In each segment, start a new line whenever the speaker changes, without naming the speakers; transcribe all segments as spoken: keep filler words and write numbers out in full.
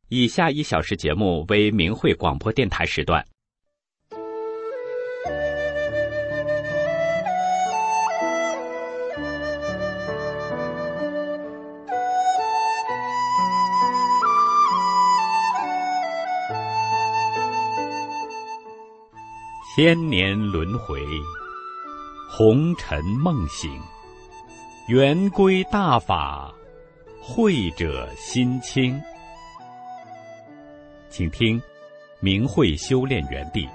以下一小时节目为明慧广播电台时段。千年轮回，红尘梦醒，圆规大法，慧者心清。请听明慧修炼园地。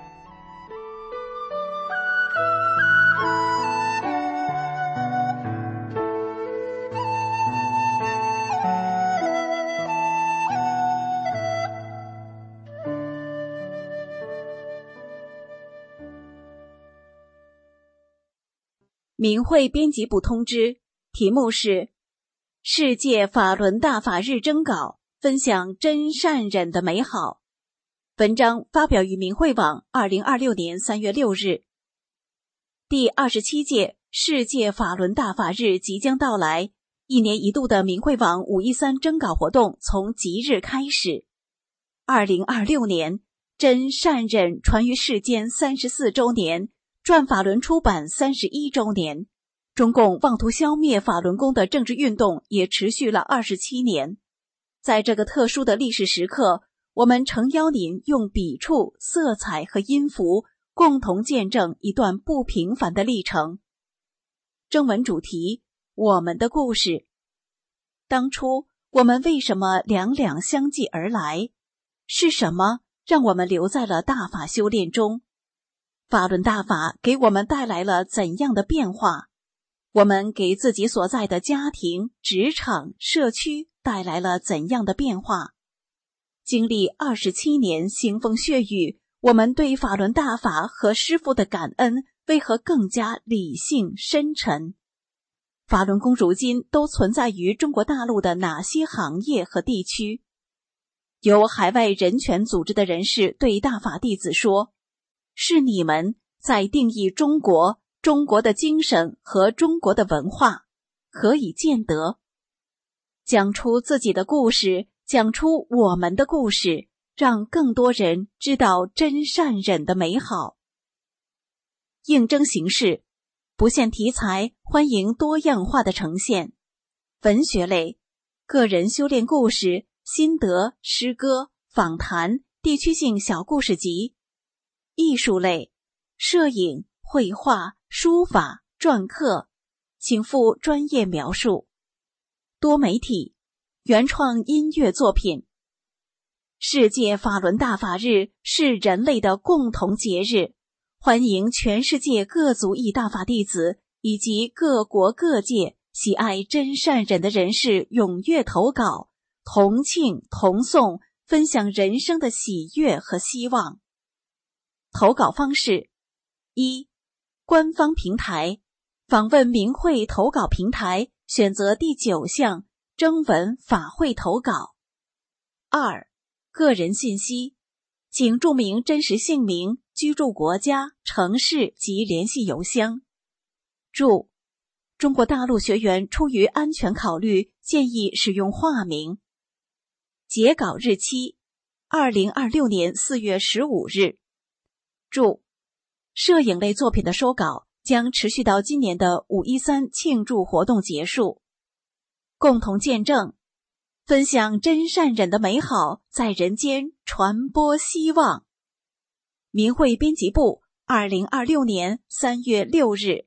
明慧编辑部通知，题目是世界法轮大法日征稿，分享真善忍的美好。文章发表于明慧网二零二六年三月六日。第二十七届世界法轮大法日即将到来，一年一度的明慧网五一三征稿活动从即日开始。二零二六年真善忍传于世间三十四周年，转法轮出版三十一周年，中共妄图消灭法轮功的政治运动也持续了二十七年。在这个特殊的历史时刻，我们诚邀您用笔触、色彩和音符共同见证一段不平凡的历程。征文主题：我们的故事。当初我们为什么两两相继而来？是什么让我们留在了大法修炼中？法轮大法给我们带来了怎样的变化？我们给自己所在的家庭、职场、社区带来了怎样的变化？经历二十七年腥风血雨，我们对法轮大法和师父的感恩为何更加理性深沉？法轮功如今都存在于中国大陆的哪些行业和地区？有海外人权组织的人士对大法弟子说，是你们在定义中国、中国的精神和中国的文化，何以见得？讲出自己的故事，讲出我们的故事，让更多人知道真善忍的美好。应征形式不限题材，欢迎多样化的呈现。文学类，个人修炼故事、心得、诗歌、访谈、地区性小故事集。艺术类，摄影、绘画、书法、篆刻，请附专业描述。多媒体，原创音乐作品。世界法轮大法日是人类的共同节日，欢迎全世界各族裔大法弟子以及各国各界喜爱真善忍的人士踊跃投稿，同庆同颂，分享人生的喜悦和希望。投稿方式：一、官方平台，访问明慧投稿平台，选择第九项征文法会投稿。二、个人信息，请注明真实姓名、居住国家、城市及联系邮箱。注：中国大陆学员出于安全考虑，建议使用化名。截稿日期：二零二六年四月十五日。注：摄影类作品的收稿将持续到今年的五一三庆祝活动结束。共同见证，分享真善忍的美好，在人间传播希望。明慧编辑部，二零二六年三月六日。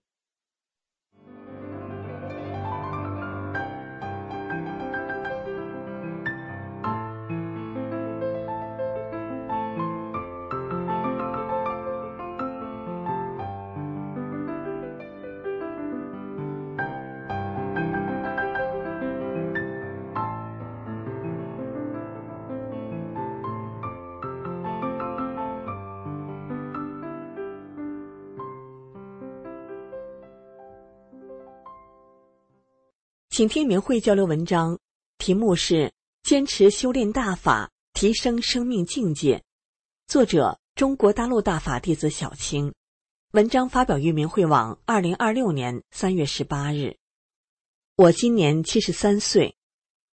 请听明慧交流文章，题目是坚持修炼大法，提升生命境界。作者：中国大陆大法弟子小青。文章发表于明慧网二零二六年三月十八日。我今年七十三岁，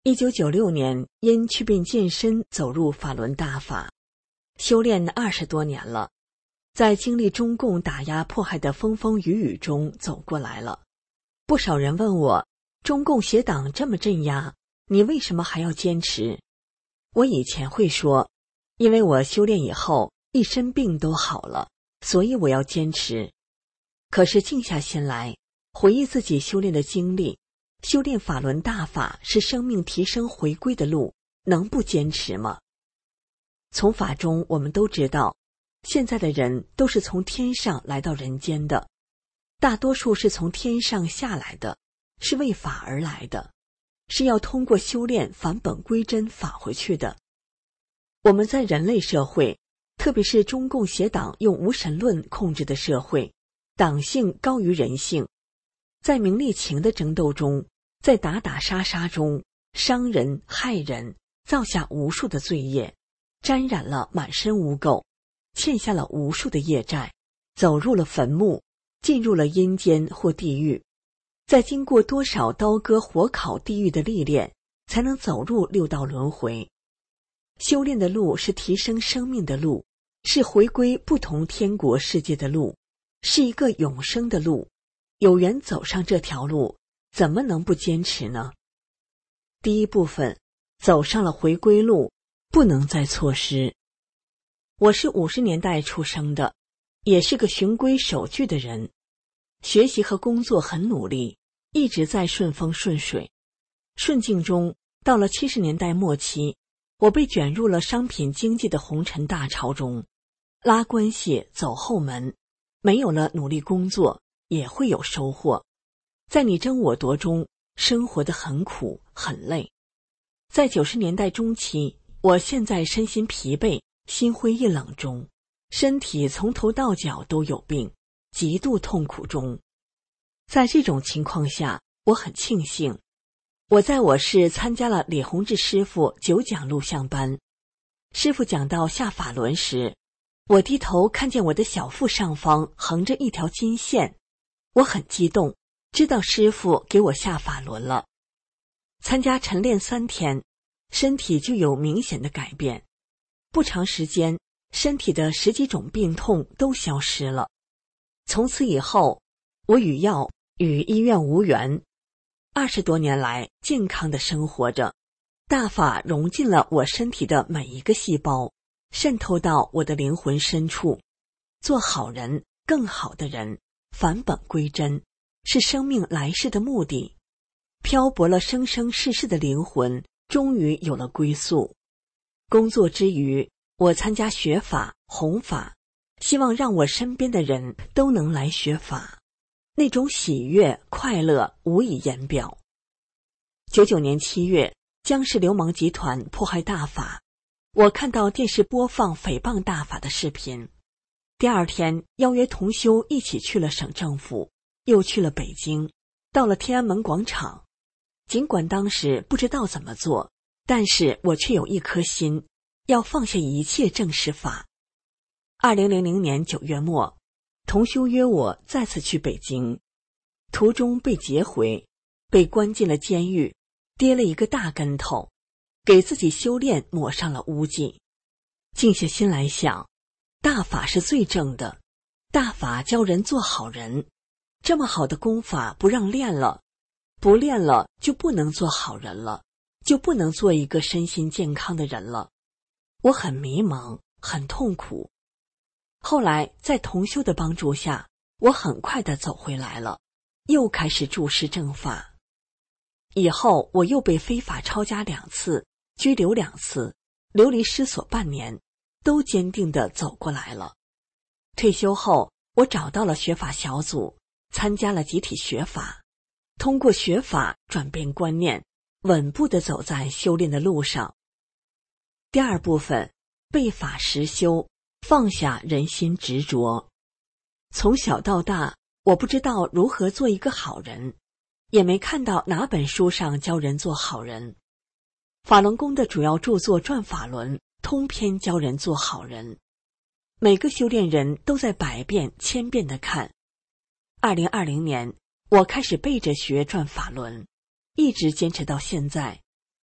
一九九六年因祛病健身走入法轮大法，修炼二十多年了，在经历中共打压迫害的风风雨雨中走过来了。不少人问我，中共邪党这么镇压，你为什么还要坚持？我以前会说，因为我修炼以后一身病都好了，所以我要坚持。可是静下心来，回忆自己修炼的经历，修炼法轮大法是生命提升回归的路，能不坚持吗？从法中我们都知道，现在的人都是从天上来到人间的，大多数是从天上下来的，是为法而来的，是要通过修炼返本归真返回去的。我们在人类社会，特别是中共邪党用无神论控制的社会，党性高于人性，在名利情的争斗中，在打打杀杀中，伤人害人，造下无数的罪业，沾染了满身污垢，欠下了无数的业债，走入了坟墓，进入了阴间或地狱，再经过多少刀割火烤地狱的历练，才能走入六道轮回。修炼的路是提升生命的路，是回归不同天国世界的路，是一个永生的路。有缘走上这条路，怎么能不坚持呢？第一部分，走上了回归路，不能再错失。我是五十年代出生的，也是个循规守矩的人，学习和工作很努力，一直在顺风顺水。顺境中，到了七十年代末期，我被卷入了商品经济的红尘大潮中，拉关系走后门，没有了努力工作，也会有收获。在你争我夺中，生活得很苦很累。在九十年代中期，我现在身心疲惫，心灰意冷中，身体从头到脚都有病，极度痛苦中。在这种情况下，我很庆幸，我在我市参加了李洪志师傅九讲录像班。师傅讲到下法轮时，我低头看见我的小腹上方横着一条金线，我很激动，知道师傅给我下法轮了。参加晨练三天，身体就有明显的改变，不长时间，身体的十几种病痛都消失了。从此以后，我与药与医院无缘，二十多年来健康的生活着，大法融进了我身体的每一个细胞，渗透到我的灵魂深处。做好人，更好的人，返本归真，是生命来世的目的。漂泊了生生世世的灵魂，终于有了归宿。工作之余，我参加学法、弘法，希望让我身边的人都能来学法，那种喜悦、快乐无以言表。九九年七月，江氏流氓集团迫害大法，我看到电视播放诽谤大法的视频。第二天，邀约同修一起去了省政府，又去了北京，到了天安门广场。尽管当时不知道怎么做，但是我却有一颗心，要放下一切正视法。二零零零年九月末，同修约我再次去北京，途中被劫回，被关进了监狱，跌了一个大跟头，给自己修炼抹上了污迹。静下心来想，大法是最正的，大法教人做好人，这么好的功法不让练了，不练了就不能做好人了，就不能做一个身心健康的人了。我很迷茫，很痛苦。后来在同修的帮助下，我很快地走回来了，又开始注释正法。以后我又被非法抄家两次，拘留两次，流离失所半年，都坚定地走过来了。退休后，我找到了学法小组，参加了集体学法，通过学法转变观念，稳步地走在修炼的路上。第二部分，背法实修，放下人心执着。从小到大，我不知道如何做一个好人，也没看到哪本书上教人做好人。法轮功的主要著作《转法轮》通篇教人做好人，每个修炼人都在百遍千遍地看。二零二零年，我开始背着学转法轮，一直坚持到现在。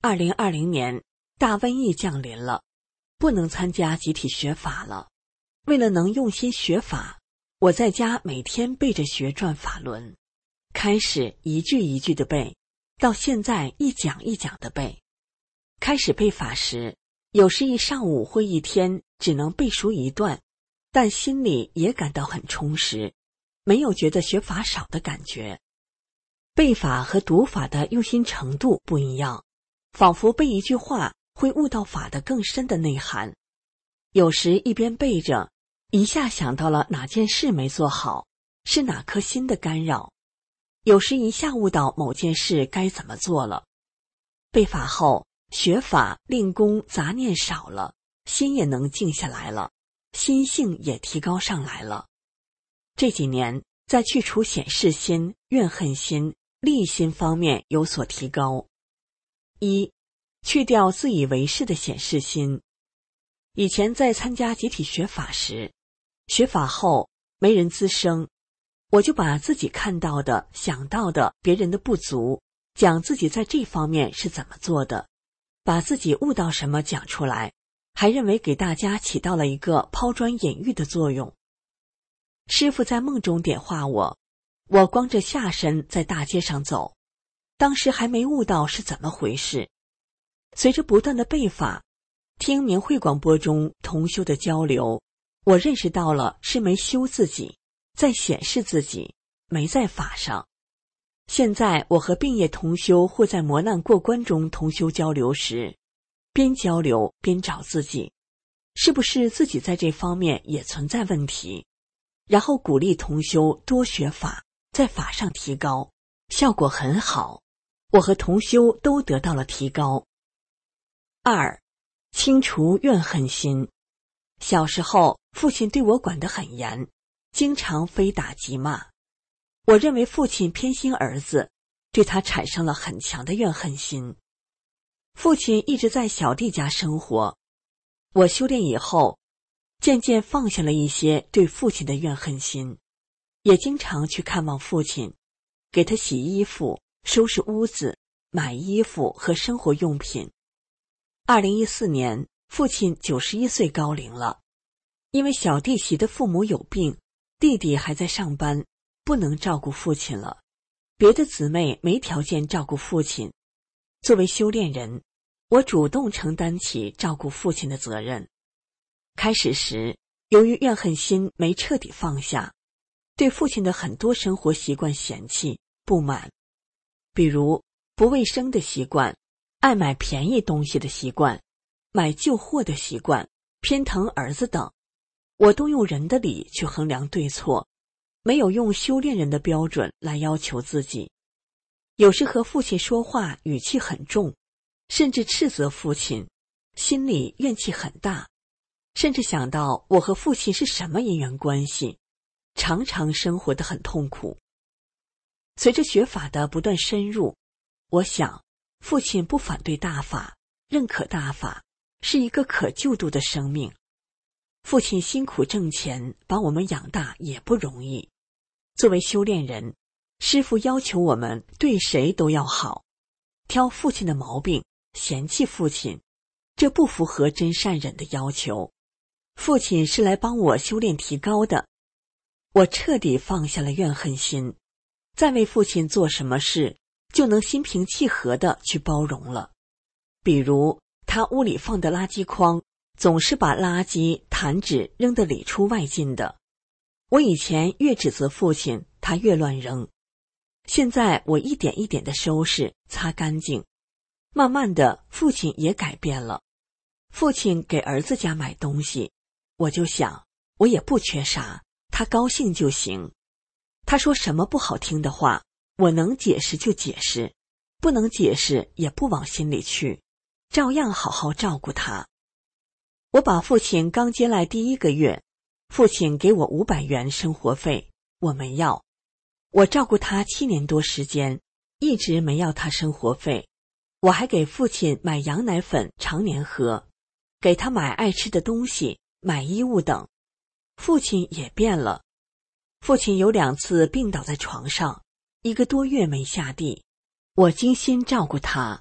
二零二零年大瘟疫降临了，不能参加集体学法了。为了能用心学法，我在家每天背着学转法轮，开始一句一句的背，到现在一讲一讲的背。开始背法时，有时一上午或一天只能背熟一段，但心里也感到很充实，没有觉得学法少的感觉。背法和读法的用心程度不一样，仿佛背一句话会悟到法的更深的内涵。有时一边背着，一下想到了哪件事没做好，是哪颗心的干扰；有时一下悟到某件事该怎么做了。背法后，学法令功杂念少了，心也能静下来了，心性也提高上来了。这几年在去除显示心、怨恨心、利心方面有所提高。一、去掉自以为是的显示心。以前在参加集体学法时，学法后没人滋生，我就把自己看到的、想到的别人的不足，讲自己在这方面是怎么做的，把自己悟到什么讲出来，还认为给大家起到了一个抛砖引玉的作用。师父在梦中点化我，我光着下身在大街上走，当时还没悟到是怎么回事。随着不断的背法，听明慧广播中同修的交流，我认识到了是没修自己，在显示自己，没在法上。现在我和并业同修或在磨难过关中同修交流时，边交流边找自己，是不是自己在这方面也存在问题，然后鼓励同修多学法，在法上提高，效果很好，我和同修都得到了提高。二、清除怨恨心。小时候父亲对我管得很严，经常非打即骂。我认为父亲偏心儿子，对他产生了很强的怨恨心。父亲一直在小弟家生活，我修炼以后，渐渐放下了一些对父亲的怨恨心，也经常去看望父亲，给他洗衣服、收拾屋子、买衣服和生活用品。二零一四年，父亲九十一岁高龄了，因为小弟媳的父母有病，弟弟还在上班，不能照顾父亲了，别的姊妹没条件照顾父亲。作为修炼人，我主动承担起照顾父亲的责任。开始时，由于怨恨心没彻底放下，对父亲的很多生活习惯嫌弃、不满，比如不卫生的习惯，爱买便宜东西的习惯，买旧货的习惯，偏疼儿子等，我都用人的理去衡量对错，没有用修炼人的标准来要求自己。有时和父亲说话语气很重，甚至斥责父亲，心里怨气很大，甚至想到我和父亲是什么因缘关系，常常生活得很痛苦。随着学法的不断深入，我想父亲不反对大法，认可大法，是一个可救度的生命。父亲辛苦挣钱把我们养大也不容易，作为修炼人，师父要求我们对谁都要好，挑父亲的毛病，嫌弃父亲，这不符合真善忍的要求。父亲是来帮我修炼提高的，我彻底放下了怨恨心，再为父亲做什么事就能心平气和地去包容了。比如他屋里放的垃圾筐，总是把垃圾、弹纸扔得里出外进的，我以前越指责父亲，他越乱扔，现在我一点一点地收拾、擦干净，慢慢的父亲也改变了。父亲给儿子家买东西，我就想我也不缺啥，他高兴就行。他说什么不好听的话，我能解释就解释，不能解释也不往心里去，照样好好照顾他。我把父亲刚接来第一个月，父亲给我五百元生活费，我没要。我照顾他七年多时间，一直没要他生活费。我还给父亲买羊奶粉常年喝，给他买爱吃的东西，买衣物等。父亲也变了。父亲有两次病倒在床上，一个多月没下地，我精心照顾他，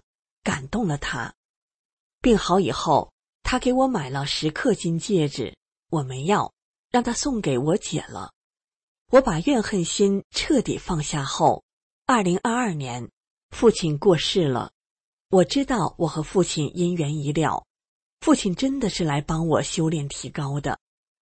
感动了他。病好以后，他给我买了十克金戒指，我没要，让他送给我姐了。我把怨恨心彻底放下后，二零二二年，父亲过世了。我知道我和父亲因缘已了，父亲真的是来帮我修炼提高的。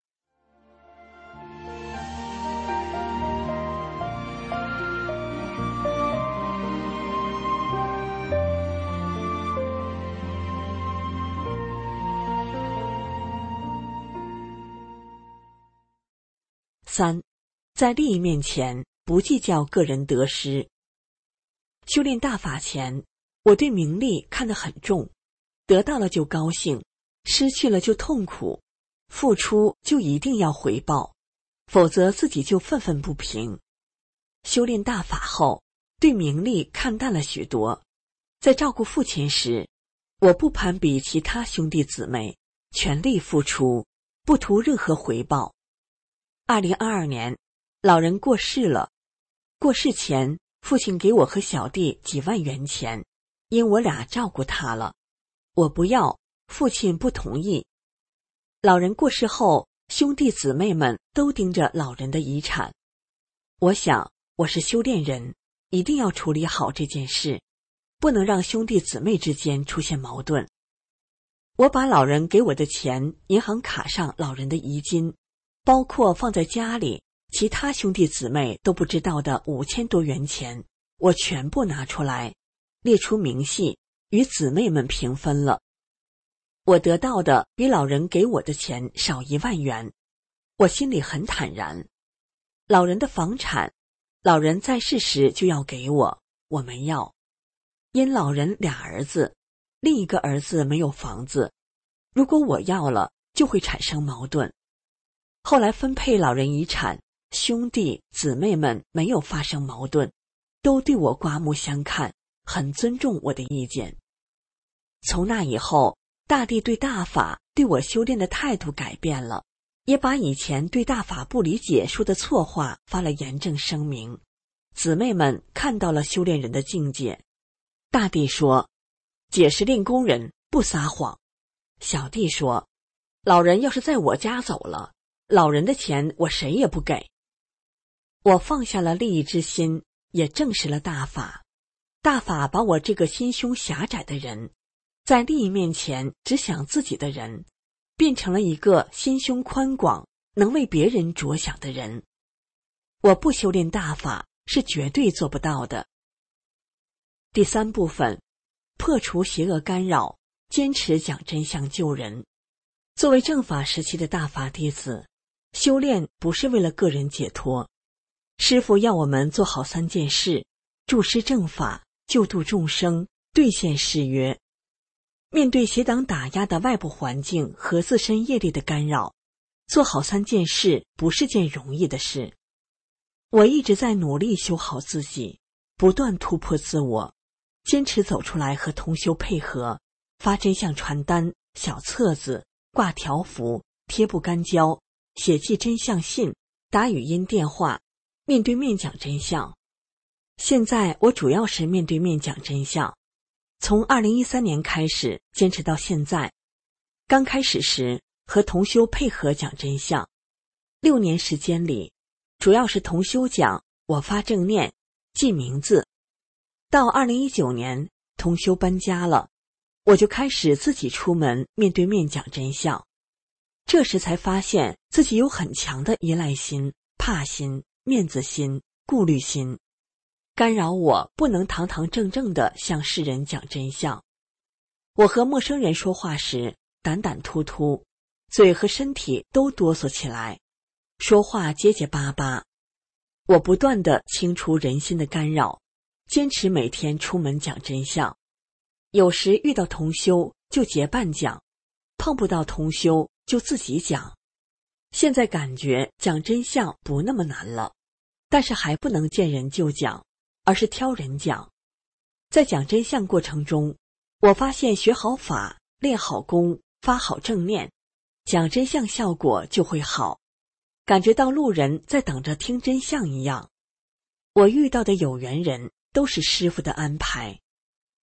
三，在利益面前不计较个人得失。修炼大法前，我对名利看得很重，得到了就高兴，失去了就痛苦，付出就一定要回报，否则自己就愤愤不平。修炼大法后，对名利看淡了许多。在照顾父亲时，我不攀比其他兄弟姊妹，全力付出，不图任何回报。二零二二年，老人过世了。过世前，父亲给我和小弟几万元钱，因我俩照顾他了。我不要，父亲不同意。老人过世后，兄弟姊妹们都盯着老人的遗产。我想，我是修炼人，一定要处理好这件事，不能让兄弟姊妹之间出现矛盾。我把老人给我的钱，银行卡上老人的遗金，包括放在家里其他兄弟姊妹都不知道的五千多元钱，我全部拿出来，列出明细，与姊妹们平分了。我得到的比老人给我的钱少一万元，我心里很坦然。老人的房产，老人在世时就要给我，我没要。因老人俩儿子，另一个儿子没有房子，如果我要了，就会产生矛盾。后来分配老人遗产，兄弟姊妹们没有发生矛盾，都对我刮目相看，很尊重我的意见。从那以后，大地对大法对我修炼的态度改变了，也把以前对大法不理解说的错话发了严正声明。姊妹们看到了修炼人的境界。大弟说，姐是练功人，不撒谎。小弟说，老人要是在我家走了，老人的钱我谁也不给。我放下了利益之心，也证实了大法。大法把我这个心胸狭窄的人，在利益面前只想自己的人，变成了一个心胸宽广，能为别人着想的人。我不修炼大法是绝对做不到的。第三部分，破除邪恶干扰，坚持讲真相救人。作为正法时期的大法弟子，修炼不是为了个人解脱。师父要我们做好三件事：助师正法，救度众生，兑现誓约。面对邪党打压的外部环境和自身业力的干扰，做好三件事不是件容易的事。我一直在努力修好自己，不断突破自我，坚持走出来和同修配合，发真相传单、小册子、挂条幅、贴布干胶，写寄真相信，打语音电话，面对面讲真相。现在我主要是面对面讲真相，从二零一三年开始坚持到现在。刚开始时和同修配合讲真相，六年时间里，主要是同修讲，我发正念，记名字。到二零一九年，同修搬家了，我就开始自己出门面对面讲真相。这时才发现自己有很强的依赖心、怕心、面子心、顾虑心，干扰我不能堂堂正正地向世人讲真相。我和陌生人说话时胆胆突突，嘴和身体都哆嗦起来，说话结结巴巴。我不断地清除人心的干扰，坚持每天出门讲真相。有时遇到同修就结伴讲，碰不到同修就自己讲。现在感觉讲真相不那么难了，但是还不能见人就讲，而是挑人讲。在讲真相过程中，我发现学好法，练好功，发好正念，讲真相效果就会好，感觉到路人在等着听真相一样。我遇到的有缘人都是师父的安排。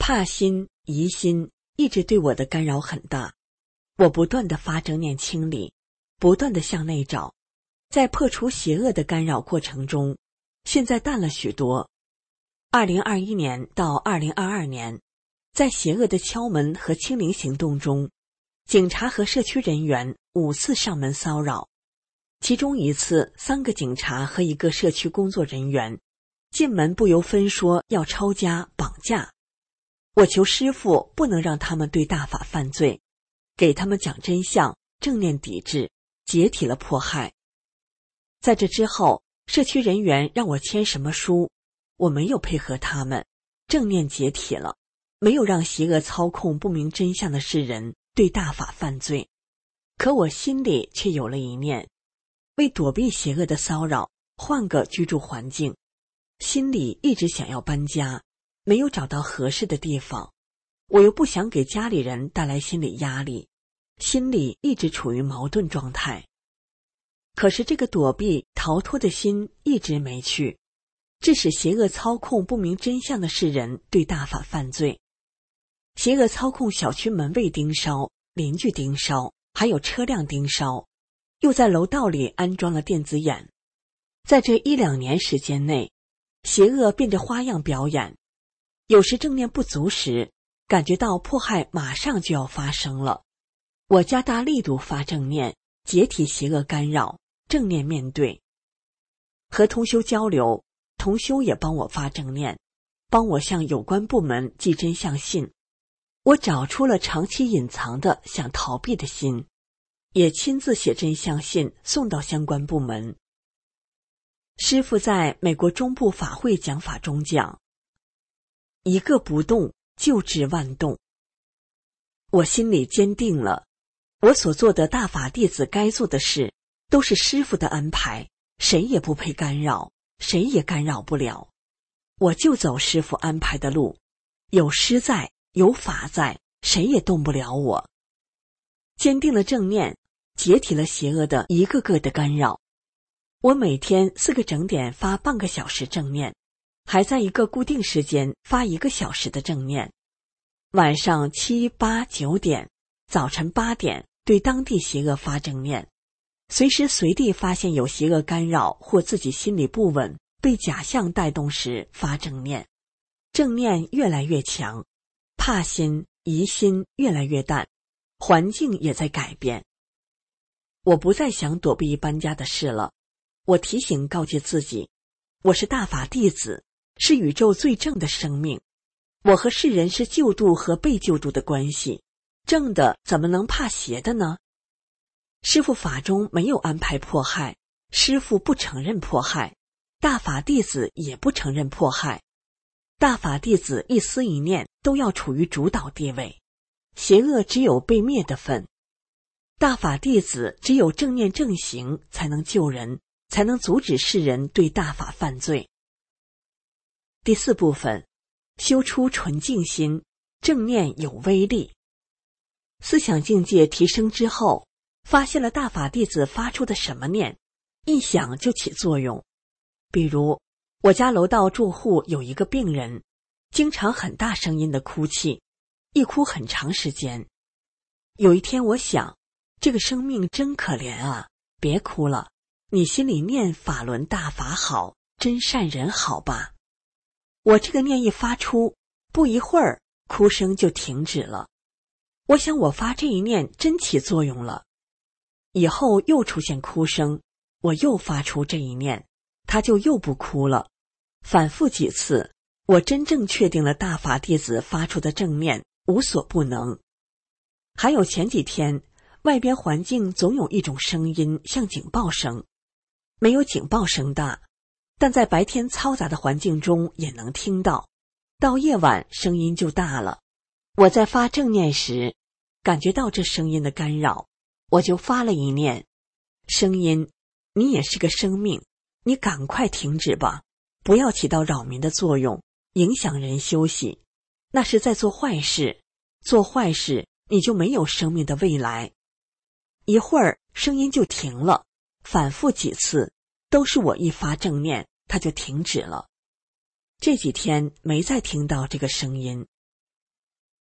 怕心、疑心一直对我的干扰很大，我不断地发正念清理，不断地向内找，在破除邪恶的干扰过程中，现在淡了许多。二零二一年到二零二二年，在邪恶的敲门和清零行动中，警察和社区人员五次上门骚扰，其中一次三个警察和一个社区工作人员进门不由分说要抄家绑架。我求师父不能让他们对大法犯罪，给他们讲真相，正念抵制，解体了迫害。在这之后，社区人员让我签什么书，我没有配合他们，正念解体了，没有让邪恶操控不明真相的世人对大法犯罪。可我心里却有了一念，为躲避邪恶的骚扰，换个居住环境。心里一直想要搬家，没有找到合适的地方，我又不想给家里人带来心理压力，心里一直处于矛盾状态。可是这个躲避逃脱的心一直没去，致使邪恶操控不明真相的世人对大法犯罪。邪恶操控小区门卫盯梢，邻居盯梢，还有车辆盯梢，又在楼道里安装了电子眼。在这一两年时间内，邪恶变着花样表演。有时正念不足时，感觉到迫害马上就要发生了，我加大力度发正念，解体邪恶干扰，正念面对。和同修交流，同修也帮我发正念，帮我向有关部门寄真相信。我找出了长期隐藏的想逃避的心，也亲自写真相信送到相关部门。师父在美国中部法会讲法中讲，一个不动就治万动。我心里坚定了，我所做的大法弟子该做的事都是师父的安排，谁也不配干扰，谁也干扰不了。我就走师父安排的路，有师在，有法在，谁也动不了我。坚定了正念，解体了邪恶的一个个的干扰。我每天四个整点发半个小时正念，还在一个固定时间发一个小时的正念。晚上七八九点，早晨八点对当地邪恶发正念，随时随地发现有邪恶干扰或自己心里不稳被假象带动时发正念。正念越来越强，怕心疑心越来越淡，环境也在改变。我不再想躲避搬家的事了，我提醒告诫自己，我是大法弟子，是宇宙最正的生命，我和世人是救度和被救度的关系，正的怎么能怕邪的呢？师父法中没有安排迫害，师父不承认迫害，大法弟子也不承认迫害。大法弟子一思一念都要处于主导地位，邪恶只有被灭的份。大法弟子只有正念正行才能救人，才能阻止世人对大法犯罪。第四部分，修出纯净心，正念有威力。思想境界提升之后，发现了大法弟子发出的什么念，一想就起作用。比如我家楼道住户有一个病人，经常很大声音的哭泣，一哭很长时间。有一天我想，这个生命真可怜啊，别哭了，你心里念法轮大法好，真善人好吧。我这个念一发出，不一会儿哭声就停止了。我想我发这一念真起作用了。以后又出现哭声，我又发出这一念，他就又不哭了。反复几次，我真正确定了大法弟子发出的正念无所不能。还有前几天，外边环境总有一种声音像警报声，没有警报声大，但在白天嘈杂的环境中也能听到，到夜晚声音就大了。我在发正念时，感觉到这声音的干扰，我就发了一念，声音，你也是个生命，你赶快停止吧，不要起到扰民的作用，影响人休息，那是在做坏事，做坏事你就没有生命的未来。一会儿声音就停了，反复几次，都是我一发正念，它就停止了。这几天没再听到这个声音，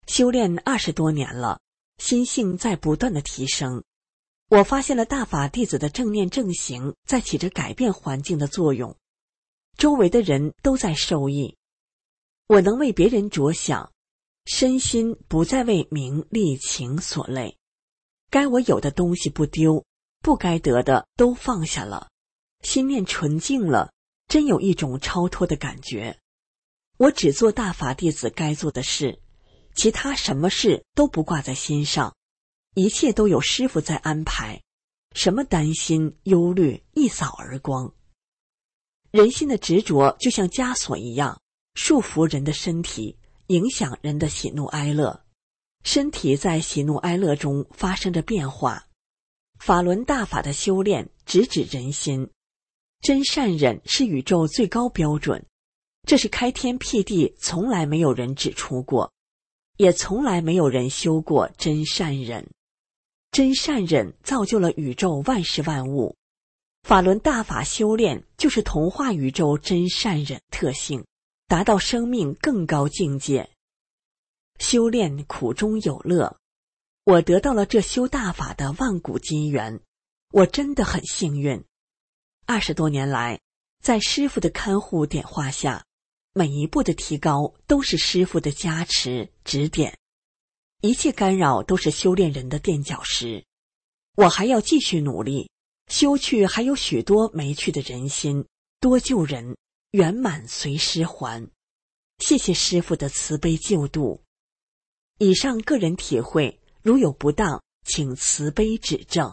修炼二十多年了，心性在不断的提升。我发现了大法弟子的正念正行在起着改变环境的作用，周围的人都在受益。我能为别人着想，身心不再为名利情所累，该我有的东西不丢，不该得的都放下了，心念纯净了，真有一种超脱的感觉。我只做大法弟子该做的事，其他什么事都不挂在心上，一切都有师父在安排，什么担心忧虑一扫而光。人心的执着就像枷锁一样，束缚人的身体，影响人的喜怒哀乐，身体在喜怒哀乐中发生着变化。法轮大法的修炼直指人心，真善忍是宇宙最高标准，这是开天辟地从来没有人指出过，也从来没有人修过真善忍。真善忍造就了宇宙万事万物，法轮大法修炼就是同化宇宙真善忍特性，达到生命更高境界。修炼苦中有乐，我得到了这修大法的万古机缘，我真的很幸运。二十多年来，在师父的看护点化下，每一步的提高都是师父的加持指点，一切干扰都是修炼人的垫脚石。我还要继续努力，修去还有许多没去的人心，多救人，圆满随师还。谢谢师父的慈悲救度。以上个人体会，如有不当，请慈悲指正。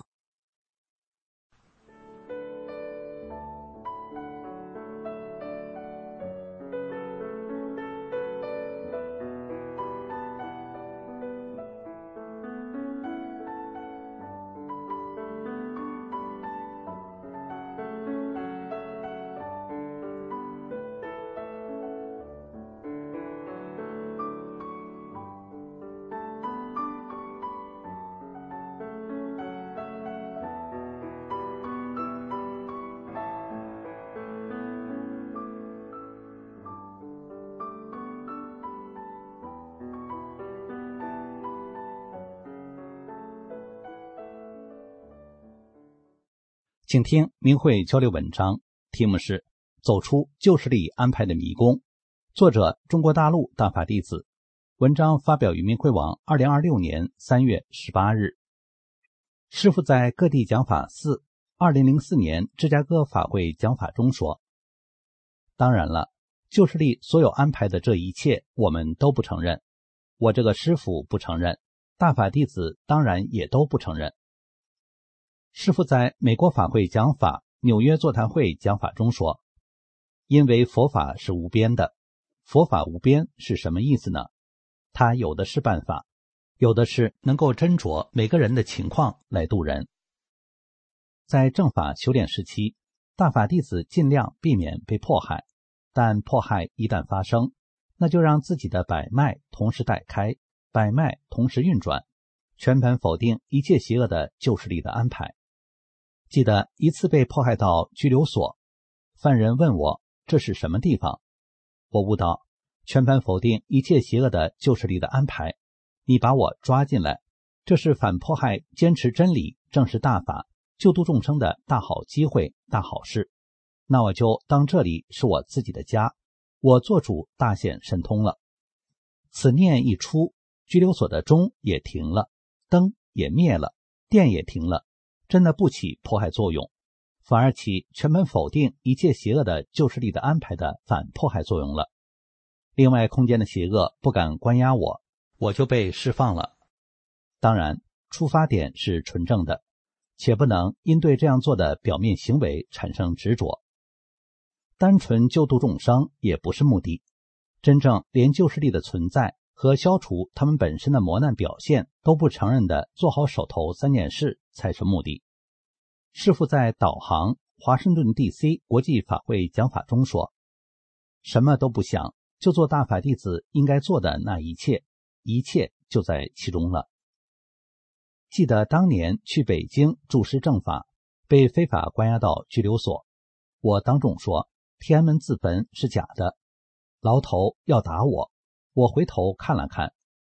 请听明慧交流文章，题目是走出旧势力安排的迷宫，作者中国大陆大法弟子，文章发表于明慧网二零二六年三月十八日。师父在各地讲法寺二零零四年芝加哥法会讲法中说，当然了，旧势力所有安排的这一切我们都不承认，我这个师父不承认，大法弟子当然也都不承认。师父在美国法会讲法、纽约座谈会讲法中说，因为佛法是无边的，佛法无边是什么意思呢？它有的是办法，有的是能够斟酌每个人的情况来度人。在正法修炼时期，大法弟子尽量避免被迫害，但迫害一旦发生，那就让自己的百脉同时带开，百脉同时运转，全盘否定一切邪恶的旧势力的安排。记得一次被迫害到拘留所，犯人问我这是什么地方，我悟道，全盘否定一切邪恶的旧势力的安排，你把我抓进来，这是反迫害、坚持真理、正视大法、救度众生的大好机会、大好事，那我就当这里是我自己的家，我做主大显神通了。此念一出，拘留所的钟也停了，灯也灭了，电也停了，真的不起迫害作用，反而起全盘否定一切邪恶的旧势力的安排的反迫害作用了。另外空间的邪恶不敢关押我，我就被释放了。当然出发点是纯正的，且不能因对这样做的表面行为产生执着。单纯救度众生也不是目的，真正连旧势力的存在和消除他们本身的磨难表现都不承认的做好手头三件事才是目的。师父在导航华盛顿 D C 国际法会讲法中说，什么都不想，就做大法弟子应该做的那一切，一切就在其中了。记得当年去北京助师正法，被非法关押到拘留所，我当众说天安门自焚是假的，牢头要打我，我回头看了看，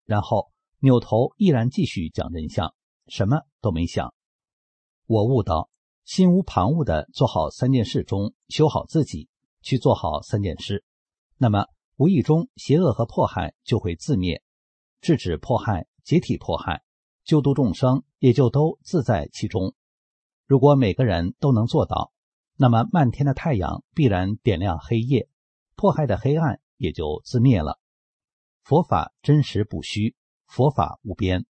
然后扭头依然继续讲人相，什么都没想。我悟到，心无旁骛地做好三件事中修好自己，去做好三件事，那么无意中邪恶和迫害就会自灭，制止迫害，解体迫害，救度众生也就都自在其中。如果每个人都能做到，那么漫天的太阳必然点亮黑夜，迫害的黑暗也就自灭了。佛法真实不虚，佛法无边。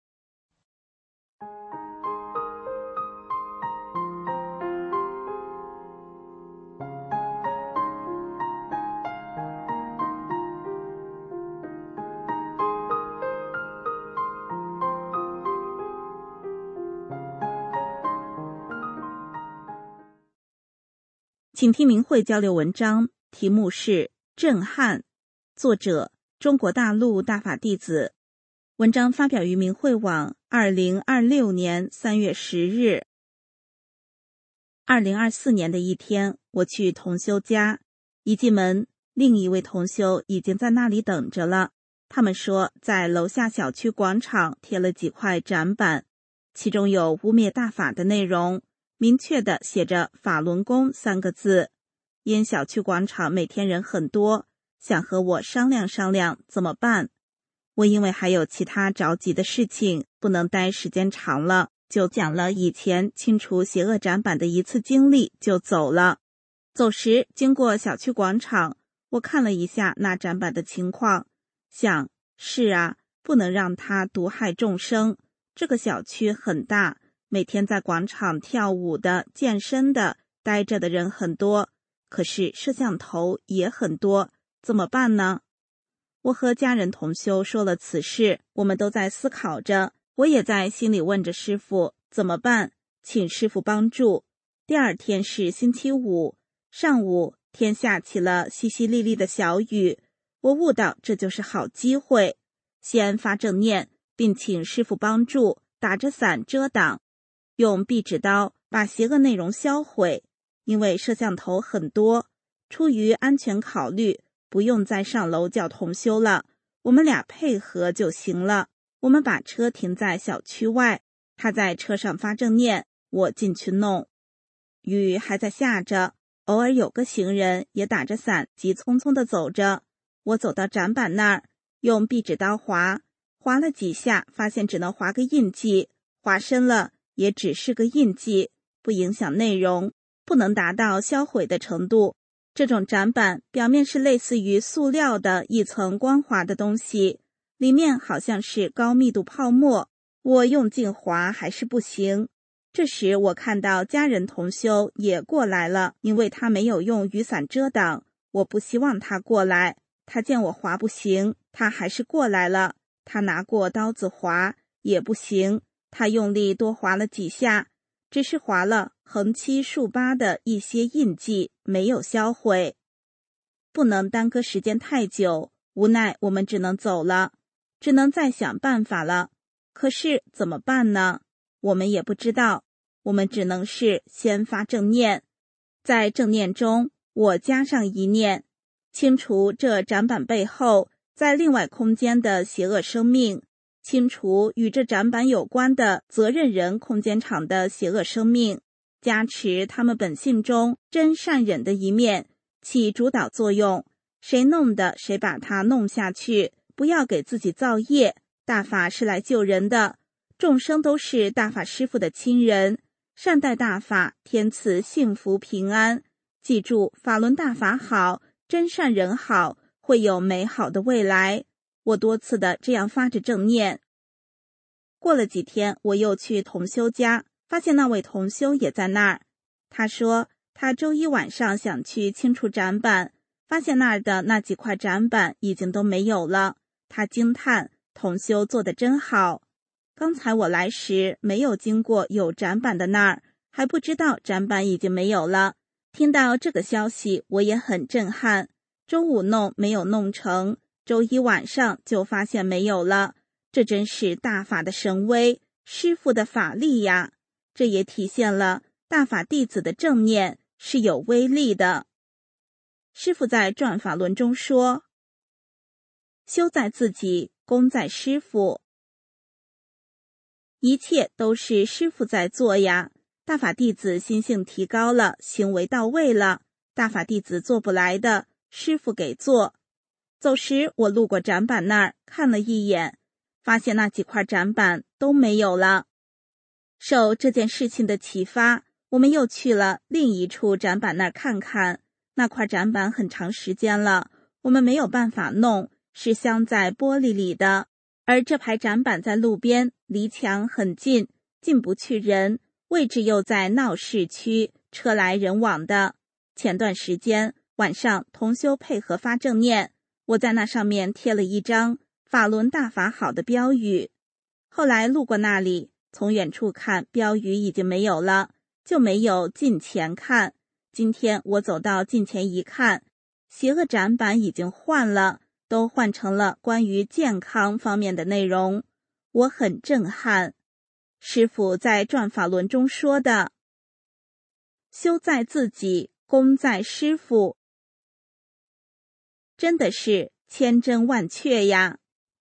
请听明慧交流文章，题目是《震撼》，作者中国大陆大法弟子。文章发表于明慧网二零二六年三月十日。二零二四年的一天，我去同修家，一进门，另一位同修已经在那里等着了。他们说，在楼下小区广场贴了几块展板，其中有污蔑大法的内容，明确地写着法轮功三个字。因小区广场每天人很多，想和我商量商量怎么办。我因为还有其他着急的事情，不能待时间长了，就讲了以前清除邪恶展板的一次经历，就走了。走时经过小区广场，我看了一下那展板的情况，想，是啊，不能让它毒害众生。这个小区很大，每天在广场跳舞的、健身的、待着的人很多，可是摄像头也很多，怎么办呢？我和家人同修说了此事，我们都在思考着，我也在心里问着师父怎么办，请师父帮助。第二天是星期五，上午天下起了淅淅沥沥的小雨，我悟到这就是好机会，先发正念，并请师父帮助，打着伞遮挡，用壁纸刀把邪恶内容销毁。因为摄像头很多，出于安全考虑，不用再上楼叫同修了，我们俩配合就行了。我们把车停在小区外，他在车上发正念，我进去弄。雨还在下着，偶尔有个行人也打着伞急匆匆地走着。我走到展板那儿，用壁纸刀划，划了几下，发现只能划个印记，划深了也只是个印记，不影响内容，不能达到销毁的程度。这种展板表面是类似于塑料的一层光滑的东西，里面好像是高密度泡沫，我用劲划还是不行。这时我看到家人同修也过来了，因为他没有用雨伞遮挡，我不希望他过来。他见我划不行，他还是过来了，他拿过刀子划也不行，他用力多划了几下，只是划了横七竖八的一些印记，没有销毁。不能耽搁时间太久，无奈我们只能走了，只能再想办法了。可是怎么办呢？我们也不知道，我们只能是先发正念。在正念中，我加上一念，清除这展板背后在另外空间的邪恶生命，清除与这展板有关的责任人空间场的邪恶生命，加持他们本性中真善忍的一面，起主导作用。谁弄的，谁把它弄下去，不要给自己造业。大法是来救人的，众生都是大法师父的亲人，善待大法，天赐幸福平安。记住，法轮大法好，真善人好，会有美好的未来。我多次的这样发着正念。过了几天，我又去同修家，发现那位同修也在那儿。他说他周一晚上想去清除展板，发现那儿的那几块展板已经都没有了。他惊叹同修做得真好。刚才我来时没有经过有展板的那儿，还不知道展板已经没有了。听到这个消息，我也很震撼。周五弄没有弄成，周一晚上就发现没有了，这真是大法的神威，师父的法力呀！这也体现了大法弟子的正念是有威力的。师父在转法轮中说，修在自己，
功在师傅。一切都是师傅在做呀，大法弟子心性提高了，行为到位了，大法弟子做不来的，师傅给做。走时我路过展板那儿看了一眼，发现那几块展板都没有了。受这件事情的启发，我们又去了另一处展板那儿看看，那块展板很长时间了，我们没有办法弄，是镶在玻璃里的，而这排展板在路边，离墙很近，进不去人，位置又在闹市区，车来人往的。前段时间晚上同修配合发正念，我在那上面贴了一张法轮大法好的标语。后来路过那里，从远处看标语已经没有了，就没有近前看。今天我走到近前一看，邪恶展板已经换了，都换成了关于健康方面的内容，我很震撼。师父在转法轮中说的，修在自己，功在师父，真的是千真万确呀。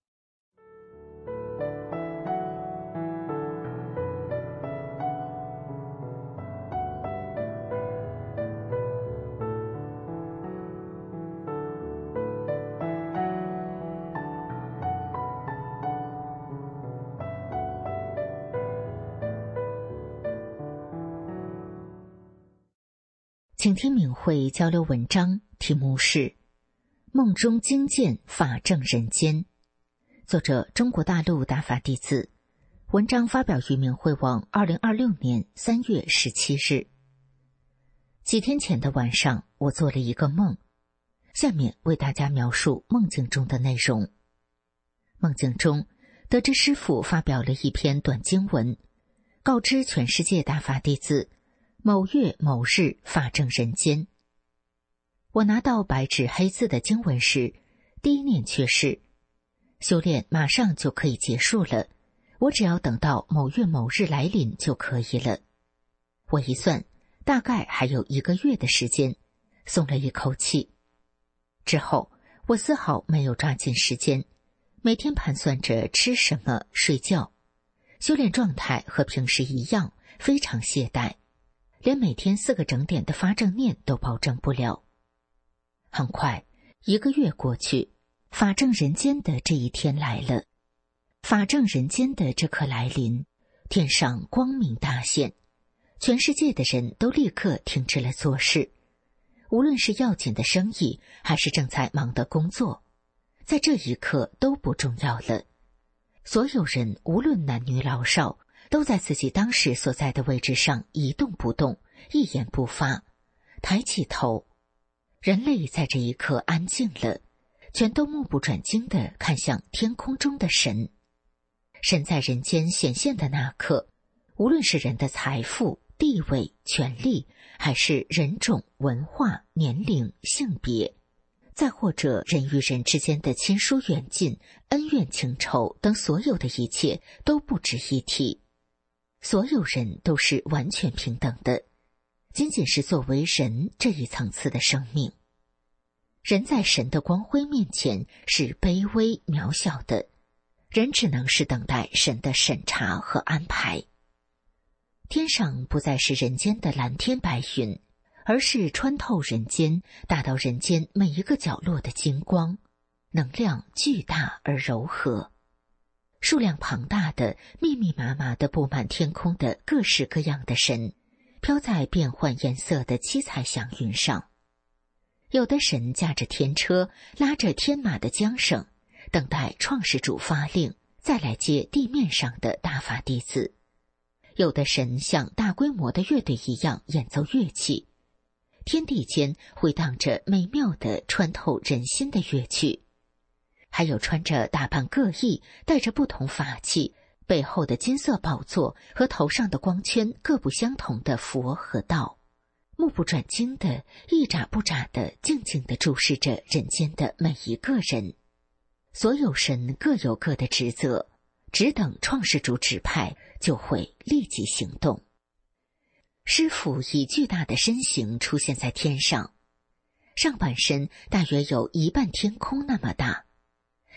请听敏慧交流文章，题目是梦中惊见法正人间，作者中国大陆大法弟子，文章发表于敏慧网二零二六年三月十七日。几天前的晚上，我做了一个梦，下面为大家描述梦境中的内容。梦境中，得知师父发表了一篇短经文，告知全世界大法弟子某月某日法正人间。我拿到白纸黑字的经文时，第一念却是修炼马上就可以结束了，我只要等到某月某日来临就可以了。我一算，大概还有一个月的时间，松了一口气。之后我丝毫没有抓紧时间，每天盘算着吃什么睡觉，修炼状态和平时一样，非常懈怠，连每天四个整点的发正念都保证不了。很快一个月过去，法正人间的这一天来了。法正人间的这刻来临，天上光明大现，全世界的人都立刻停止了做事，无论是要紧的生意还是正在忙的工作，在这一刻都不重要了。所有人无论男女老少，都在自己当时所在的位置上一动不动，一言不发，抬起头。人类在这一刻安静了，全都目不转睛地看向天空中的神。神在人间显现的那刻，无论是人的财富、地位、权力，还是人种、文化、年龄、性别，再或者人与人之间的亲疏远近、恩怨情仇等所有的一切都不值一提。所有人都是完全平等的，仅仅是作为人这一层次的生命。人在神的光辉面前是卑微渺小的，人只能是等待神的审查和安排。天上不再是人间的蓝天白云，而是穿透人间，打到人间每一个角落的金光，能量巨大而柔和。数量庞大的、密密麻麻的布满天空的各式各样的神，飘在变换颜色的七彩祥云上。有的神驾着天车，拉着天马的缰绳，等待创世主发令，再来接地面上的大法弟子。有的神像大规模的乐队一样演奏乐器，天地间回荡着美妙的穿透人心的乐曲。还有穿着打扮各异、带着不同法器、背后的金色宝座和头上的光圈各不相同的佛和道，目不转睛的、一眨不眨的静静地注视着人间的每一个人。所有神各有各的职责，只等创世主指派，就会立即行动。师父以巨大的身形出现在天上，上半身大约有一半天空那么大，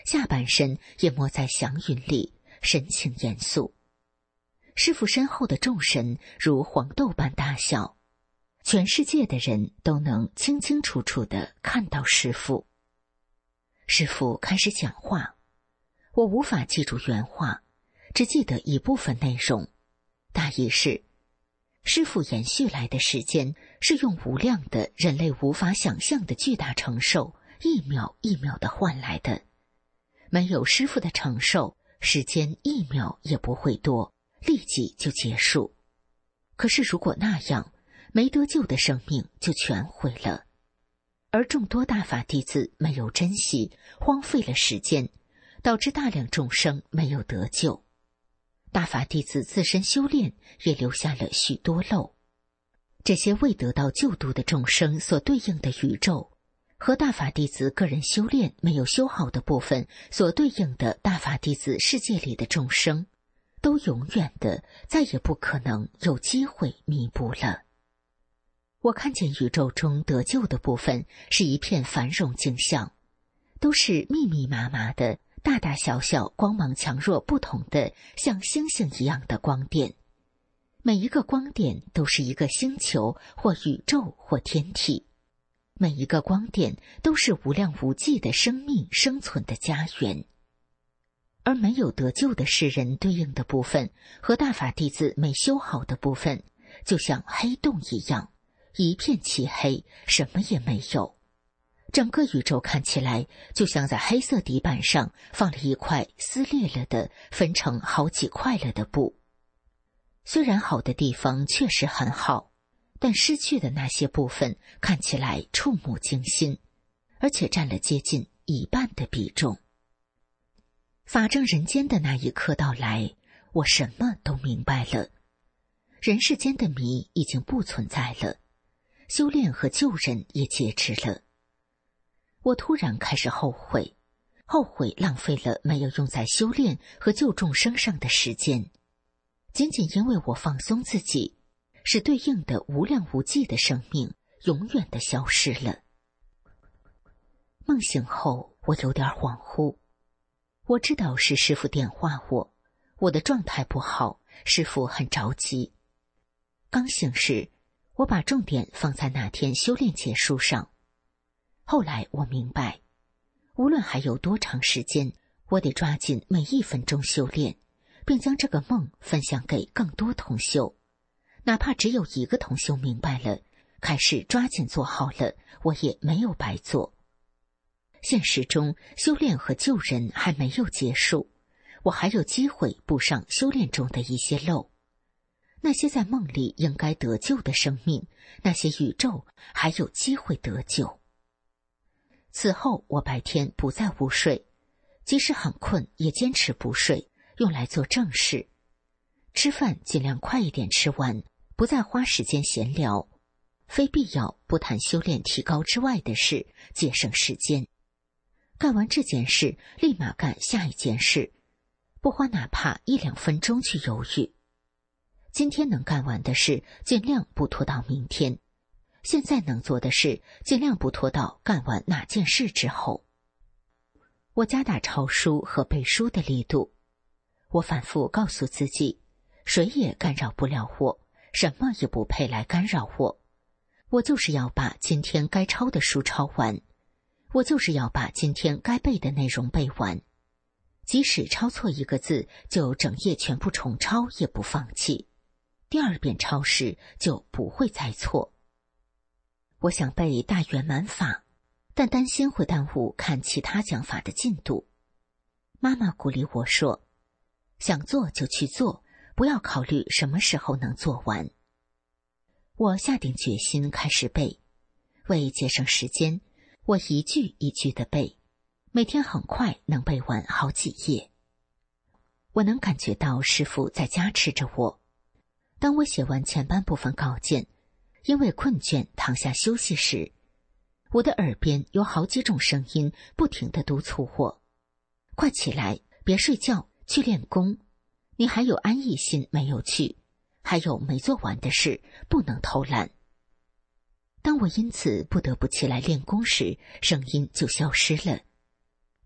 下半身也没在祥云里，神情严肃。师父身后的众神如黄豆般大小，全世界的人都能清清楚楚地看到师父。师父开始讲话，我无法记住原话，只记得一部分内容，大意是：师父延续来的时间是用无量的人类无法想象的巨大承受，一秒一秒地换来的。没有师父的承受，时间一秒也不会多，立即就结束。可是如果那样，没得救的生命就全毁了。而众多大法弟子没有珍惜，荒废了时间，导致大量众生没有得救。大法弟子自身修炼也留下了许多漏。这些未得到救度的众生所对应的宇宙，和大法弟子个人修炼没有修好的部分所对应的大法弟子世界里的众生，都永远的再也不可能有机会弥补了。我看见宇宙中得救的部分是一片繁荣景象，都是密密麻麻的大大小小光芒强弱不同的像星星一样的光点，每一个光点都是一个星球或宇宙或天体，每一个光点都是无量无际的生命生存的家园。而没有得救的世人对应的部分和大法弟子没修好的部分，就像黑洞一样，一片漆黑，什么也没有。整个宇宙看起来就像在黑色底板上放了一块撕裂了的分成好几块了的布。虽然好的地方确实很好，但失去的那些部分看起来触目惊心，而且占了接近一半的比重。法正人间的那一刻到来，我什么都明白了。人世间的谜已经不存在了，修炼和救人也截止了。我突然开始后悔，后悔浪费了没有用在修炼和救众生上的时间。仅仅因为我放松自己，使对应的无量无际的生命永远的消失了。梦醒后，我有点恍惚。我知道是师父电话我，我的状态不好，师父很着急。刚醒时，我把重点放在那天修炼结束上。后来我明白，无论还有多长时间，我得抓紧每一分钟修炼，并将这个梦分享给更多同修。哪怕只有一个同修明白了，开始抓紧做好了，我也没有白做。现实中，修炼和救人还没有结束，我还有机会补上修炼中的一些漏。那些在梦里应该得救的生命，那些宇宙还有机会得救。此后我白天不再午睡，即使很困也坚持不睡，用来做正事。吃饭尽量快一点吃完，不再花时间闲聊，非必要不谈修炼提高之外的事，节省时间。干完这件事，立马干下一件事，不花哪怕一两分钟去犹豫。今天能干完的事，尽量不拖到明天。现在能做的事，尽量不拖到干完哪件事之后。我加大抄书和背书的力度。我反复告诉自己，谁也干扰不了我，什么也不配来干扰我。我就是要把今天该抄的书抄完，我就是要把今天该背的内容背完。即使抄错一个字，就整页全部重抄也不放弃。第二遍抄时就不会再错。我想背大圆满法，但担心会耽误看其他讲法的进度。妈妈鼓励我说，想做就去做，不要考虑什么时候能做完。我下定决心开始背，为节省时间，我一句一句的背，每天很快能背完好几页。我能感觉到师父在加持着我。当我写完前半部分稿件，因为困倦躺下休息时，我的耳边有好几种声音不停地督促我：快起来，别睡觉，去练功，你还有安逸心没有去，还有没做完的事，不能偷懒。当我因此不得不起来练功时，声音就消失了。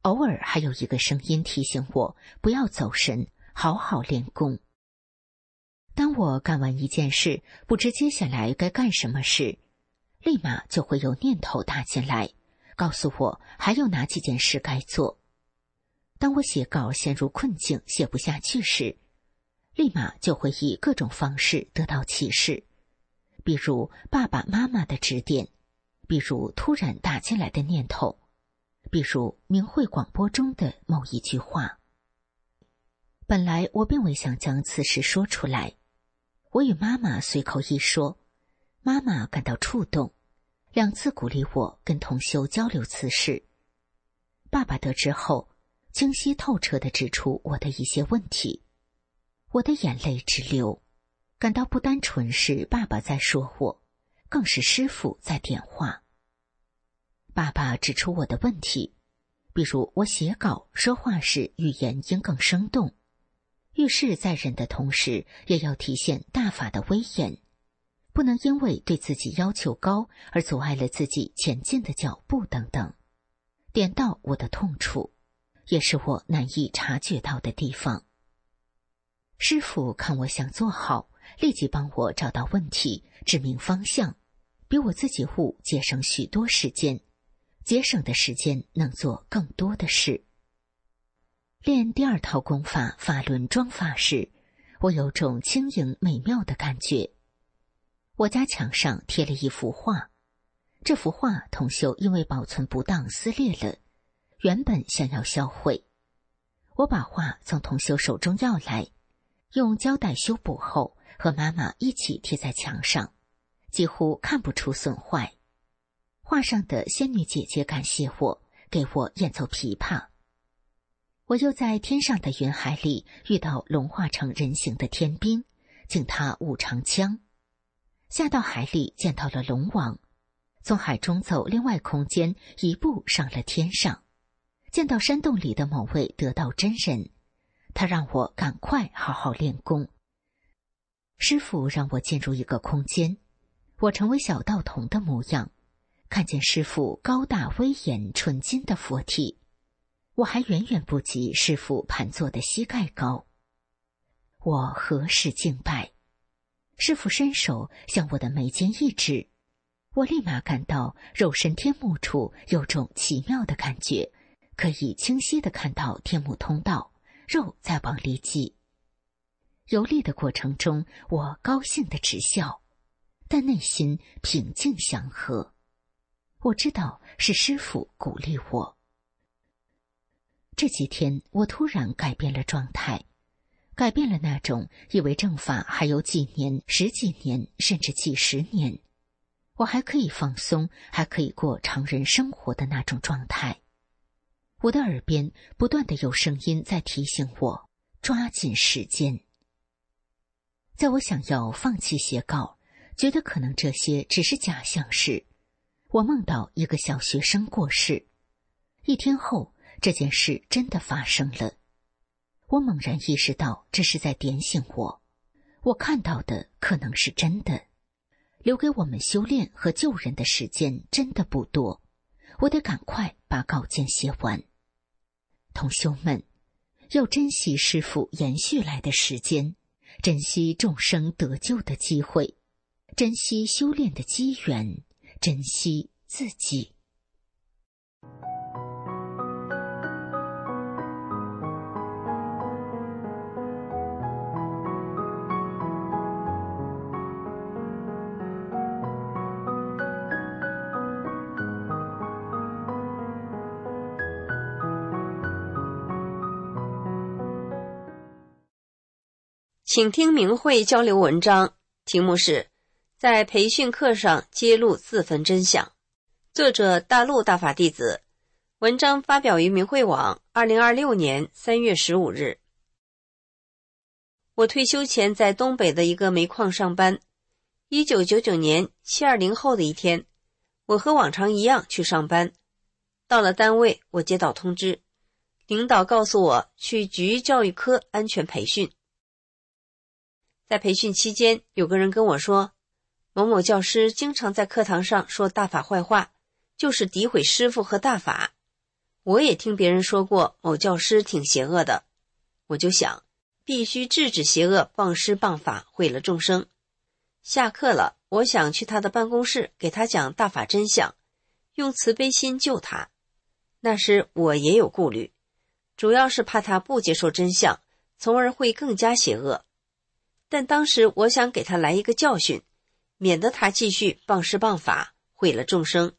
偶尔还有一个声音提醒我不要走神，好好练功。当我干完一件事，不知接下来该干什么时，立马就会有念头打进来，告诉我还有哪几件事该做。当我写稿陷入困境，写不下去时，立马就会以各种方式得到启示，比如爸爸妈妈的指点，比如突然打进来的念头，比如明慧广播中的某一句话。本来我并未想将此事说出来，我与妈妈随口一说，妈妈感到触动，两次鼓励我跟同修交流此事。爸爸得知后，清晰透彻地指出我的一些问题，我的眼泪直流，感到不单纯是爸爸在说我，更是师父在点化。爸爸指出我的问题，比如我写稿说话时语言应更生动，遇事在人的同时也要体现大法的威严，不能因为对自己要求高而阻碍了自己前进的脚步等等，点到我的痛处，也是我难以察觉到的地方。师父看我想做好，立即帮我找到问题，指明方向，比我自己悟节省许多时间，节省的时间能做更多的事。练第二套功法法轮桩法时，我有种轻盈美妙的感觉。我家墙上贴了一幅画，这幅画同修因为保存不当撕裂了，原本想要销毁。我把画从同修手中要来，用胶带修补后，和妈妈一起贴在墙上，几乎看不出损坏。画上的仙女姐姐感谢我，给我演奏琵琶。我又在天上的云海里遇到龙化成人形的天兵，敬他五长枪。下到海里见到了龙王，从海中走另外空间，一步上了天上，见到山洞里的某位得道真人，他让我赶快好好练功。师父让我进入一个空间，我成为小道童的模样，看见师父高大威严纯金的佛体，我还远远不及师父盘坐的膝盖高。我合十敬拜，师父伸手向我的眉间一指，我立马感到肉身天目处有种奇妙的感觉，可以清晰地看到天目通道，肉在往里挤。游历的过程中，我高兴地直笑，但内心平静祥和。我知道是师父鼓励我。这几天我突然改变了状态，改变了那种以为正法还有几年、十几年甚至几十年，我还可以放松，还可以过常人生活的那种状态。我的耳边不断地有声音在提醒我抓紧时间。在我想要放弃写稿，觉得可能这些只是假象时，我梦到一个小学生过世。一天后，这件事真的发生了。我猛然意识到这是在点醒我，我看到的可能是真的。留给我们修炼和救人的时间真的不多，我得赶快把稿件写完。同修们，要珍惜师父延续来的时间，珍惜众生得救的机会，珍惜修炼的机缘，珍惜自己。
请听明慧交流文章，题目是在培训课上揭露自焚真相，作者大陆大法弟子，文章发表于明慧网二零二六年三月十五日。我退休前在东北的一个煤矿上班，一九九九年七二零后的一天，我和往常一样去上班。到了单位，我接到通知，领导告诉我去局教育科安全培训。在培训期间，有个人跟我说，某某教师经常在课堂上说大法坏话，就是诋毁师父和大法。 我也听别人说过某教师挺邪恶的，我就想必须制止邪恶谤师谤法，毁了众生。下课了，我想去他的办公室给他讲大法真相，用慈悲心救他。那时我也有顾虑，主要是怕他不接受真相，从而会更加邪恶。但当时我想给他来一个教训，免得他继续谤师谤法，毁了众生。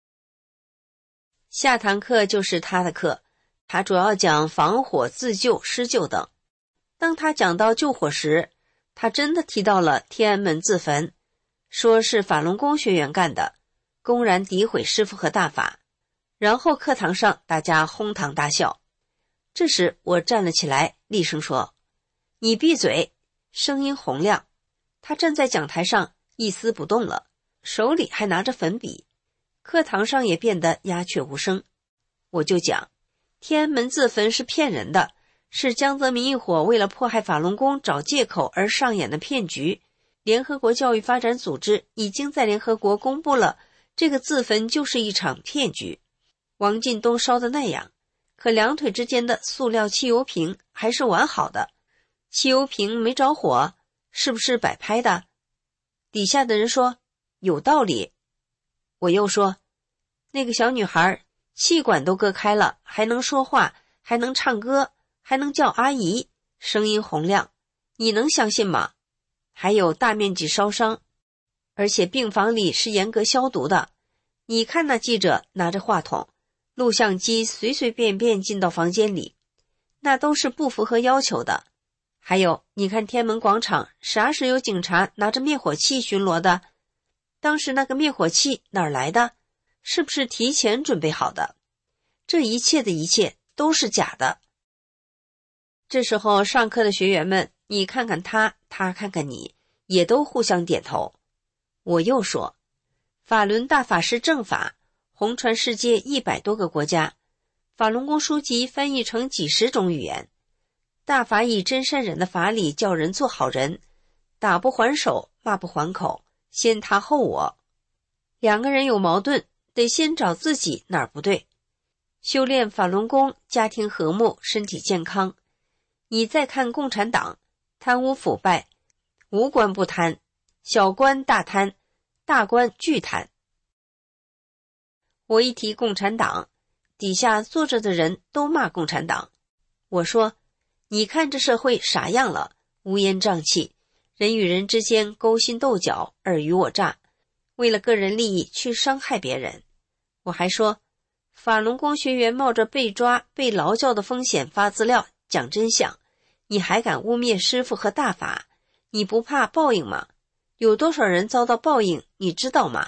下堂课就是他的课，他主要讲防火、自救、施救等。当他讲到救火时，他真的提到了天安门自焚，说是法轮功学员干的，公然诋毁师父和大法。然后课堂上大家哄堂大笑。这时我站了起来，厉声说：“你闭嘴！”声音洪亮。他站在讲台上一丝不动了，手里还拿着粉笔。课堂上也变得鸦雀无声。我就讲，天安门自焚是骗人的，是江泽民一伙为了迫害法轮功找借口而上演的骗局。联合国教育发展组织已经在联合国公布了，这个自焚就是一场骗局。王进东烧的那样，可两腿之间的塑料汽油瓶还是完好的，汽油瓶没着火，是不是摆拍的？底下的人说有道理。我又说，那个小女孩气管都割开了，还能说话，还能唱歌，还能叫阿姨，声音洪亮，你能相信吗？还有大面积烧伤，而且病房里是严格消毒的。你看那记者拿着话筒，录像机随随便便进到房间里，那都是不符合要求的。还有，你看天安门广场啥时有警察拿着灭火器巡逻的？当时那个灭火器哪儿来的？是不是提前准备好的？这一切的一切都是假的。这时候上课的学员们，你看看他，他看看你，也都互相点头。我又说，法轮大法是正法，红传世界一百多个国家，法轮功书籍翻译成几十种语言。大法以真善忍的法理叫人做好人，打不还手，骂不还口，先他后我。两个人有矛盾，得先找自己哪儿不对。修炼法轮功，家庭和睦，身体健康。你再看共产党，贪污腐败，无官不贪，小官大贪，大官巨贪。我一提共产党，底下坐着的人都骂共产党。我说，你看这社会啥样了，乌烟瘴气，人与人之间勾心斗角，尔虞我诈，为了个人利益去伤害别人。我还说，法轮功学员冒着被抓被劳教的风险发资料讲真相，你还敢污蔑师父和大法，你不怕报应吗？有多少人遭到报应你知道吗？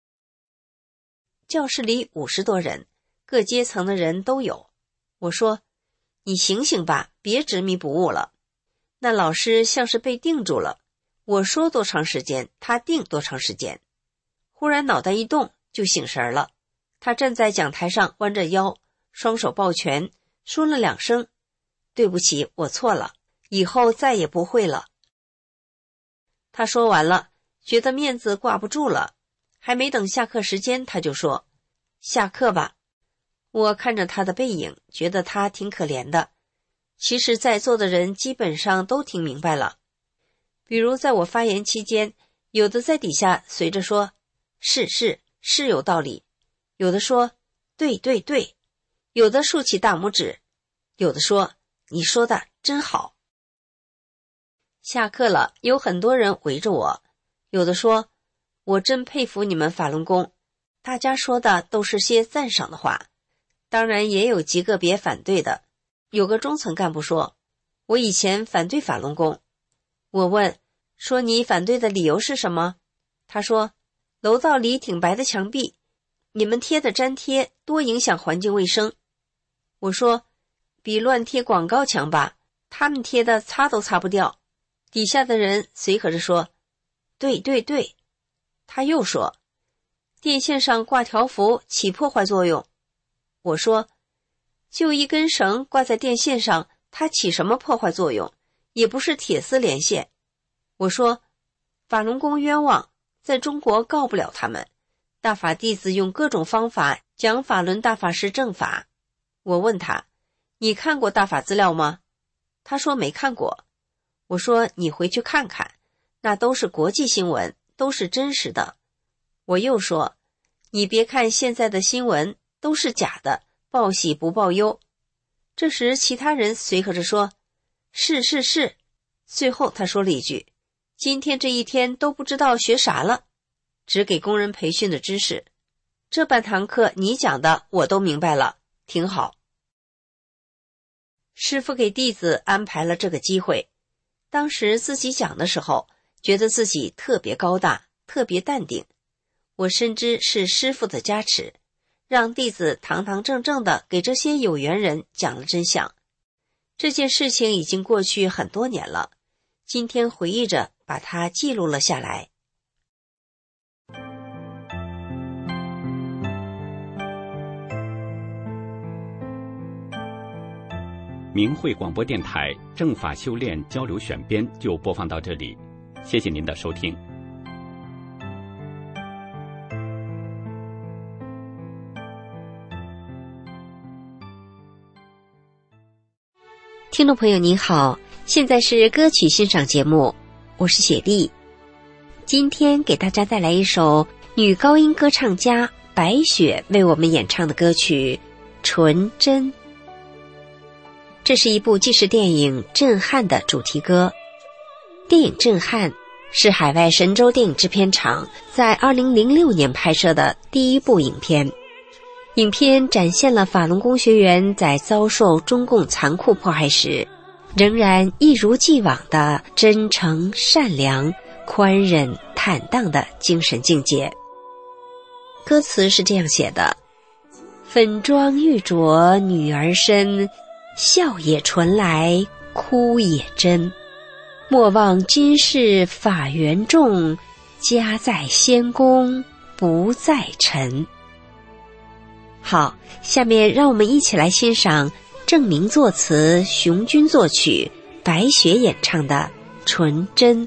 教室里五十多人，各阶层的人都有。我说，你醒醒吧，别执迷不悟了。那老师像是被定住了，我说多长时间，他定多长时间。忽然脑袋一动，就醒神了。他站在讲台上弯着腰，双手抱拳，说了两声，对不起，我错了，以后再也不会了。他说完了，觉得面子挂不住了，还没等下课时间，他就说，下课吧。我看着他的背影，觉得他挺可怜的。其实在座的人基本上都听明白了。比如在我发言期间，有的在底下随着说，是是是有道理，有的说对对对，有的竖起大拇指，有的说你说的真好。下课了，有很多人围着我，有的说我真佩服你们法轮功，大家说的都是些赞赏的话，当然也有极个别反对的。有个中层干部说，我以前反对法轮功。我问，说你反对的理由是什么？他说，楼道里挺白的墙壁，你们贴的粘贴多影响环境卫生。我说，比乱贴广告强吧，他们贴的擦都擦不掉。底下的人随和着说，对对对。他又说，电线上挂条幅起破坏作用。我说，就一根绳挂在电线上，它起什么破坏作用？也不是铁丝连线。我说，法轮功冤枉，在中国告不了他们。大法弟子用各种方法讲法轮大法是正法。 我问他，你看过大法资料吗？他说没看过。我说你回去看看，那都是国际新闻，都是真实的。我又说，你别看现在的新闻都是假的，报喜不报忧。这时其他人随和着说，是是是。最后他说了一句，今天这一天都不知道学啥了，只给工人培训的知识。这半堂课你讲的我都明白了，挺好。师父给弟子安排了这个机会，当时自己讲的时候，觉得自己特别高大，特别淡定。我深知是师父的加持，让弟子堂堂正正地给这些有缘人讲了真相。这件事情已经过去很多年了，今天回忆着把它记录了下来。
明慧广播电台正法修炼交流选编就播放到这里，谢谢您的收听。
听众朋友您好，现在是歌曲欣赏节目，我是雪莉。今天给大家带来一首女高音歌唱家白雪为我们演唱的歌曲《纯真》。这是一部纪实电影《震撼》的主题歌。电影《震撼》是海外神州电影制片厂在二零零六年拍摄的第一部影片。影片展现了法轮功学员在遭受中共残酷迫害时，仍然一如既往的真诚、善良、宽忍、坦荡的精神境界。歌词是这样写的：粉妆玉琢女儿身，笑也纯来，哭也真。莫忘今世法缘重，家在仙宫不在尘。好，下面让我们一起来欣赏郑明作词、熊军作曲、白雪演唱的《纯真》。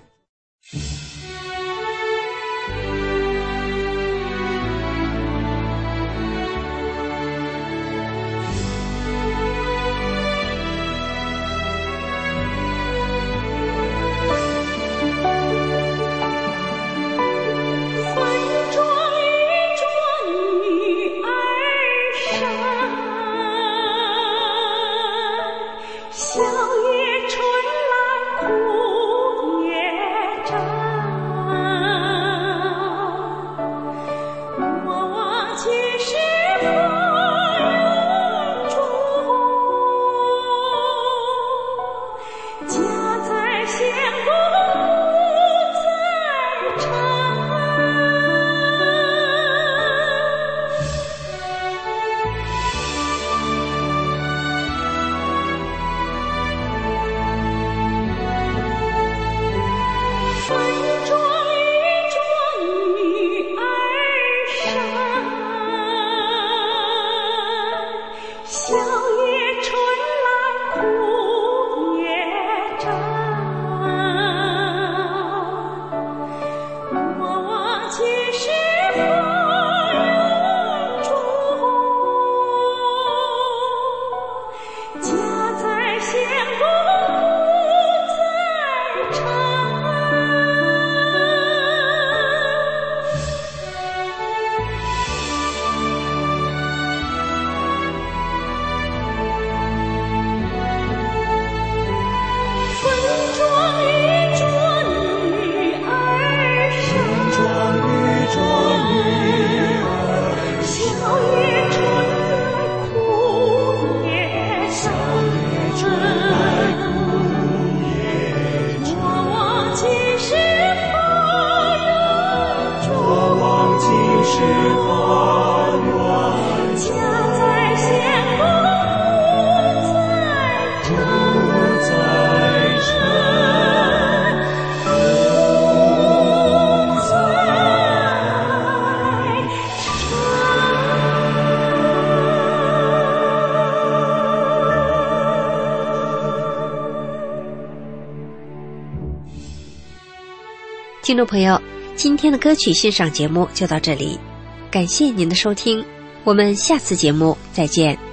听众朋友，今天的歌曲欣赏节目就到这里，感谢您的收听，我们下次节目再见。